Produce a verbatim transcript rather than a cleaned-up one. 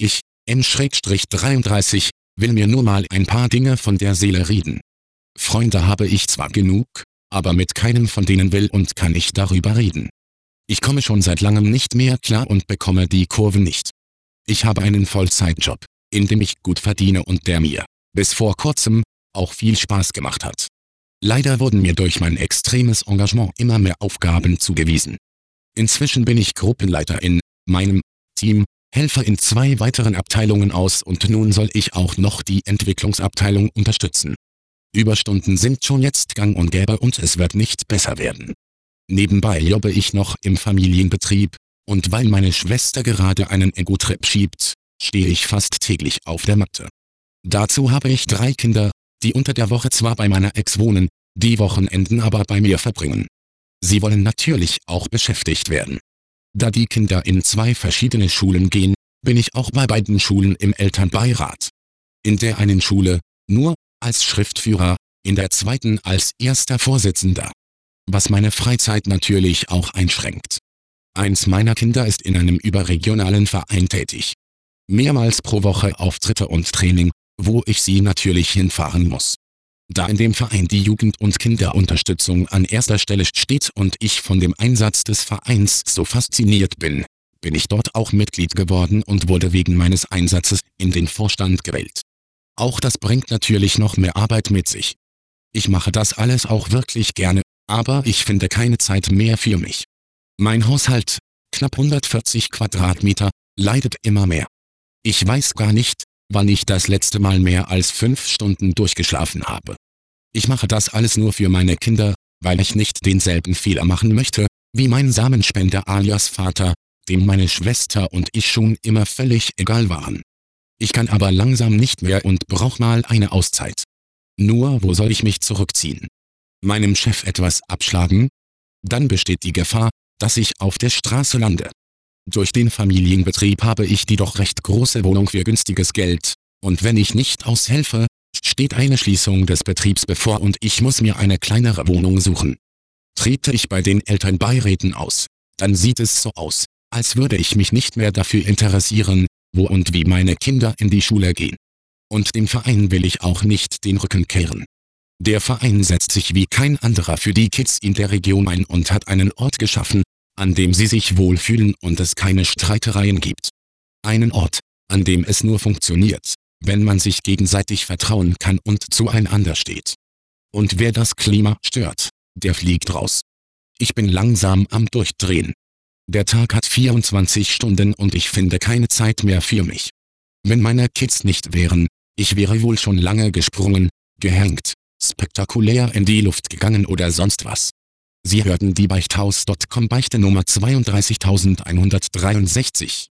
Ich, M dreiunddreißig, will mir nur mal ein paar Dinge von der Seele reden. Freunde habe ich zwar genug, aber mit keinem von denen will und kann ich darüber reden. Ich komme schon seit langem nicht mehr klar und bekomme die Kurve nicht. Ich habe einen Vollzeitjob, in dem ich gut verdiene und der mir, bis vor kurzem, auch viel Spaß gemacht hat. Leider wurden mir durch mein extremes Engagement immer mehr Aufgaben zugewiesen. Inzwischen bin ich Gruppenleiter in meinem Team, helfe in zwei weiteren Abteilungen aus und nun soll ich auch noch die Entwicklungsabteilung unterstützen. Überstunden sind schon jetzt gang und gäbe und es wird nicht besser werden. Nebenbei jobbe ich noch im Familienbetrieb, und weil meine Schwester gerade einen Ego-Trip schiebt, stehe ich fast täglich auf der Matte. Dazu habe ich drei Kinder, die unter der Woche zwar bei meiner Ex wohnen, die Wochenenden aber bei mir verbringen. Sie wollen natürlich auch beschäftigt werden. Da die Kinder in zwei verschiedene Schulen gehen, bin ich auch bei beiden Schulen im Elternbeirat. In der einen Schule, nur als Schriftführer, in der zweiten als erster Vorsitzender. Was meine Freizeit natürlich auch einschränkt. Eins meiner Kinder ist in einem überregionalen Verein tätig. Mehrmals pro Woche Auftritte und Training, wo ich sie natürlich hinfahren muss. Da in dem Verein die Jugend- und Kinderunterstützung an erster Stelle steht und ich von dem Einsatz des Vereins so fasziniert bin, bin ich dort auch Mitglied geworden und wurde wegen meines Einsatzes in den Vorstand gewählt. Auch das bringt natürlich noch mehr Arbeit mit sich. Ich mache das alles auch wirklich gerne, aber ich finde keine Zeit mehr für mich. Mein Haushalt, knapp hundertvierzig Quadratmeter, leidet immer mehr. Ich weiß gar nicht, wann ich das letzte Mal mehr als fünf Stunden durchgeschlafen habe. Ich mache das alles nur für meine Kinder, weil ich nicht denselben Fehler machen möchte, wie mein Samenspender alias Vater, dem meine Schwester und ich schon immer völlig egal waren. Ich kann aber langsam nicht mehr und brauch mal eine Auszeit. Nur wo soll ich mich zurückziehen? Meinem Chef etwas abschlagen? Dann besteht die Gefahr, dass ich auf der Straße lande. Durch den Familienbetrieb habe ich die doch recht große Wohnung für günstiges Geld, und wenn ich nicht aushelfe, steht eine Schließung des Betriebs bevor und ich muss mir eine kleinere Wohnung suchen. Trete ich bei den Elternbeiräten aus, dann sieht es so aus, als würde ich mich nicht mehr dafür interessieren, wo und wie meine Kinder in die Schule gehen. Und dem Verein will ich auch nicht den Rücken kehren. Der Verein setzt sich wie kein anderer für die Kids in der Region ein und hat einen Ort geschaffen, an dem sie sich wohlfühlen und es keine Streitereien gibt. Einen Ort, an dem es nur funktioniert, wenn man sich gegenseitig vertrauen kann und zueinander steht. Und wer das Klima stört, der fliegt raus. Ich bin langsam am Durchdrehen. Der Tag hat vierundzwanzig Stunden und ich finde keine Zeit mehr für mich. Wenn meine Kids nicht wären, ich wäre wohl schon lange gesprungen, gehängt, spektakulär in die Luft gegangen oder sonst was. Sie hörten die Beichthaus Punkt com Beichte Nummer zweiunddreißigtausendeinhundertdreiundsechzig.